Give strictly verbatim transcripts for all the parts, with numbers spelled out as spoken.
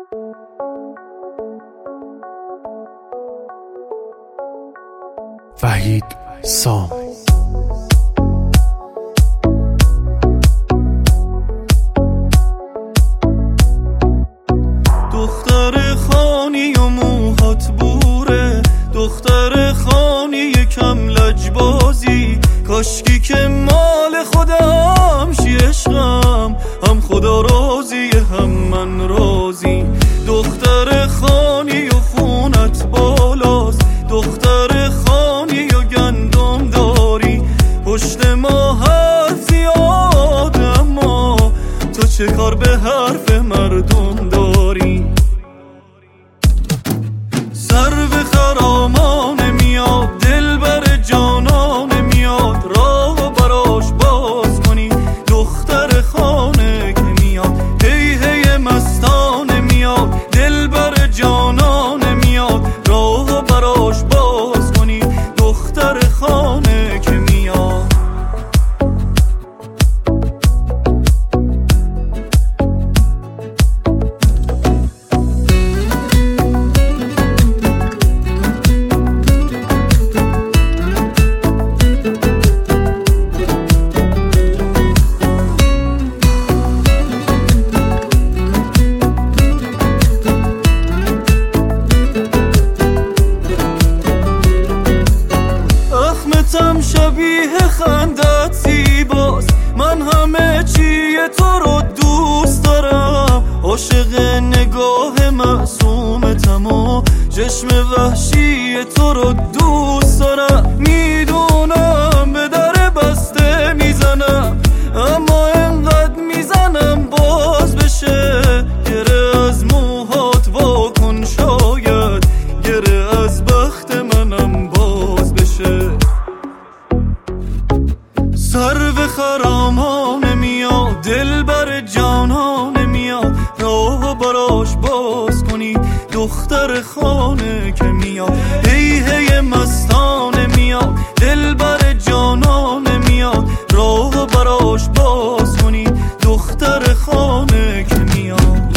وحید سام. دختر خانی و موهات بوره، دختر خانی کم لجبازی، کاشکی که مال خودم شی عشقم، هم خدا راضی هم من راضی. دختر خانی و خونت بالاست، دختر خانی و گندم داری، پشت ما حرف زیاد اما تو چه کار به حرف مردم داری. سر به خرامان میاد، دل بر جانان میاد، راه براش باز کنی. دختر خانه که میاد، هی هی مستانه میاد، دل بر جانان میاد، راه براش باز کنی. دختر خانه که میاد. اخمتم شبیه خندت زیباست، من همه چی تو رو دوست دارم. عاشق نگاه معصومتم و چشم وحشی تو رو دوست دارم. میدونم به در بسته میزنم، اما انقدر میزنم باز بشه. گره از موهات واکن، شاید گره از بخت منم باز بشه. سر به خرامان میاد، دل بر جانان میاد، راه براش باز کنی. دختر خانه که میاد، هی هی مستانه میاد، دل بر جانان میاد، راه براش باز کنی. دختر خانه که میاد.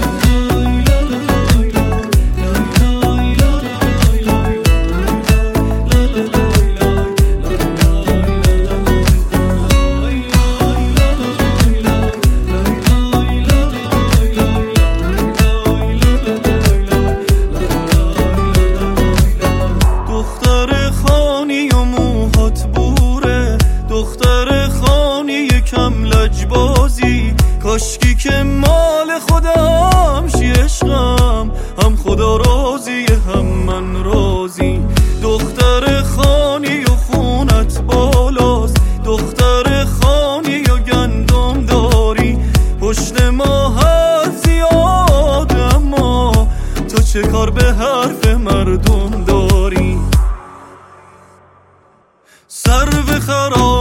دختر خانی کم لجبازی، کاشکی که مال خودم شی عشقم، هم خدا راضی هم من راضی. دختر خانی و خونت بالاست، دختر خانی و گندم داری، پشت ما حرف زیاد اما تو چه کار به حرف مردم داری. سر به خراب